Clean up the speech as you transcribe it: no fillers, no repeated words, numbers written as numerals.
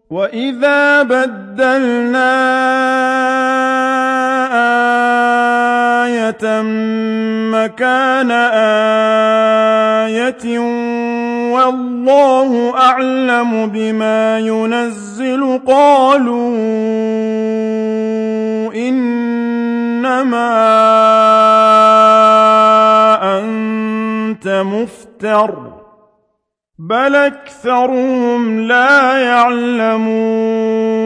وَإِذَا بَدَّلْنَا آيَةً مَّكَانَ آيَةٍ وَاللَّهُ أَعْلَمُ بِمَا يُنَزِّلُ قَالُوا إِنَّمَا أَنتَ مُفْتَرٍ ۚ بَلْ أَكْثَرُهُمْ لَا يَعْلَمُونَ